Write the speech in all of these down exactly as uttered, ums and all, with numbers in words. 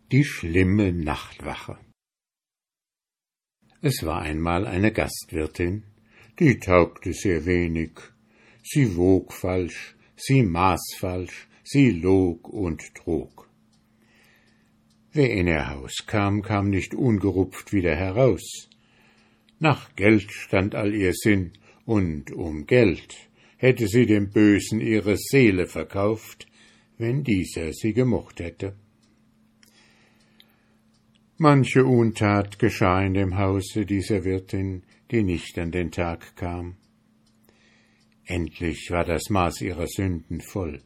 Die schlimme Nachtwache. Es war einmal eine Gastwirtin, die taugte sehr wenig. Sie wog falsch, sie maß falsch, sie log und trug. Wer in ihr Haus kam, kam nicht ungerupft wieder heraus. Nach Geld stand all ihr Sinn, und um Geld hätte sie dem Bösen ihre Seele verkauft, wenn dieser sie gemocht hätte. Manche Untat geschah in dem Hause dieser Wirtin, die nicht an den Tag kam. Endlich war das Maß ihrer Sünden voll.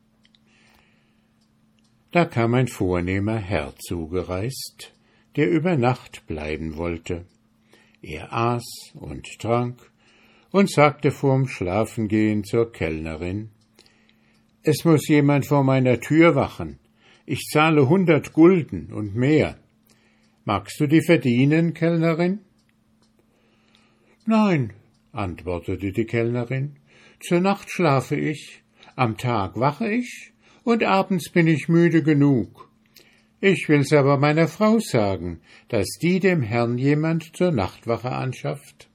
Da kam ein vornehmer Herr zugereist, der über Nacht bleiben wollte. Er aß und trank und sagte vorm Schlafengehen zur Kellnerin: »Es muß jemand vor meiner Tür wachen. Ich zahle hundert Gulden und mehr. Magst du die verdienen, Kellnerin?« »Nein«, antwortete die Kellnerin, »zur Nacht schlafe ich, am Tag wache ich und abends bin ich müde genug. Ich will's aber meiner Frau sagen, dass die dem Herrn jemand zur Nachtwache anschafft.«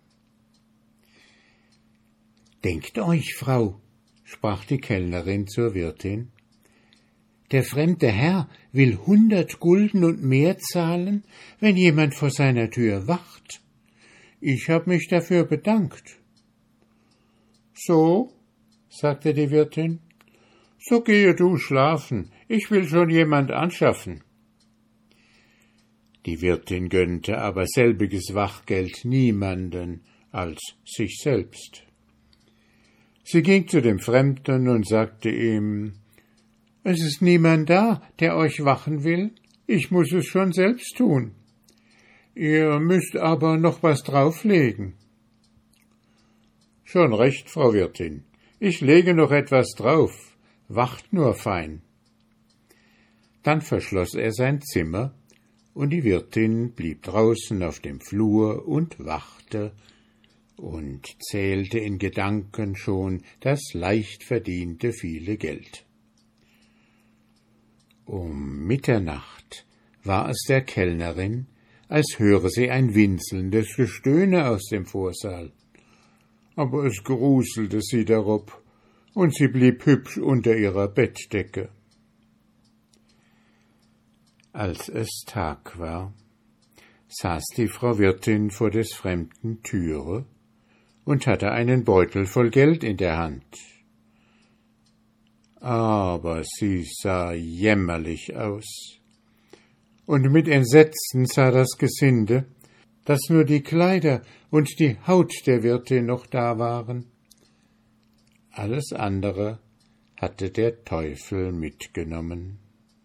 »Denkt euch, Frau«, sprach die Kellnerin zur Wirtin, »der fremde Herr will hundert Gulden und mehr zahlen, wenn jemand vor seiner Tür wacht. Ich hab mich dafür bedankt.« »So«, sagte die Wirtin, »so gehe du schlafen, ich will schon jemand anschaffen.« Die Wirtin gönnte aber selbiges Wachgeld niemanden als sich selbst. Sie ging zu dem Fremden und sagte ihm: »Es ist niemand da, der euch wachen will, ich muß es schon selbst tun. Ihr müsst aber noch was drauflegen.« »Schon recht, Frau Wirtin, ich lege noch etwas drauf, wacht nur fein.« Dann verschloss er sein Zimmer, und die Wirtin blieb draußen auf dem Flur und wachte und zählte in Gedanken schon das leicht verdiente viele Geld. Um Mitternacht war es der Kellnerin, als höre sie ein winselndes Gestöhne aus dem Vorsaal. Aber es gruselte sie darob, und sie blieb hübsch unter ihrer Bettdecke. Als es Tag war, saß die Frau Wirtin vor des Fremden Türe und hatte einen Beutel voll Geld in der Hand. Aber sie sah jämmerlich aus, und mit Entsetzen sah das Gesinde, dass nur die Kleider und die Haut der Wirtin noch da waren. Alles andere hatte der Teufel mitgenommen.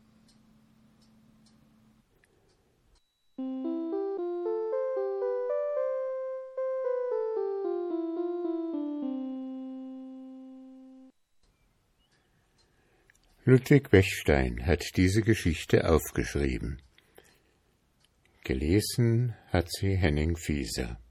Ludwig Bechstein hat diese Geschichte aufgeschrieben. Gelesen hat sie Henning Fieser.